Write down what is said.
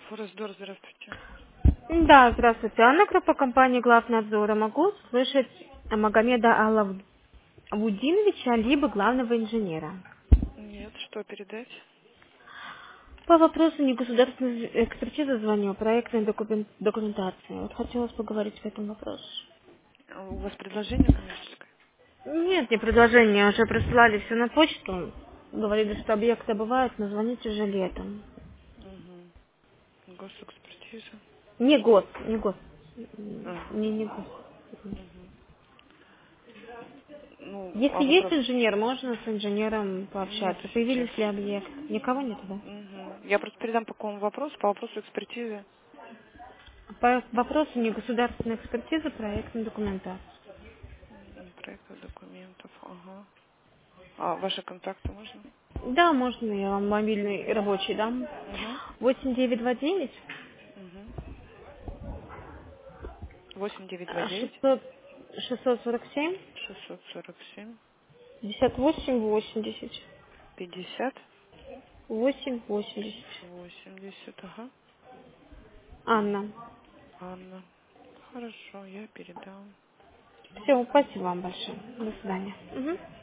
Форездор, здравствуйте. Да, здравствуйте. Анна Крупа, компания Главнадзора. Могу слышать Магомеда Алавудиновича, либо главного инженера. Нет, что передать? По вопросу негосударственной экспертизы звоню, проектной документации. Вот хотелось поговорить по этому вопросу. У вас предложение коммерческое? Нет, не предложение, уже присылали все на почту. Говорили, что объекты бывают, но звоните уже летом. Угу. Госэкспертиза. Не год, не год. А, Не год. угу. Ну, Если а есть вопрос? инженер, можно с инженером Нет пообщаться. сейчас. Появились ли объект? Никого нет, да? Угу. Я просто передам по какому вопросу? По вопросу экспертизы. По вопросу негосударственной экспертизы проектной документации. Проектов документов. Ага. А ваши контакты можно? Да, можно, я вам мобильный рабочий дам. Угу. 8929 Угу. 8929 600 647 647 58 80 50 8 80. 80. Ага. Анна. Анна. Хорошо, я передам. Все, спасибо вам большое. До свидания. Мгм.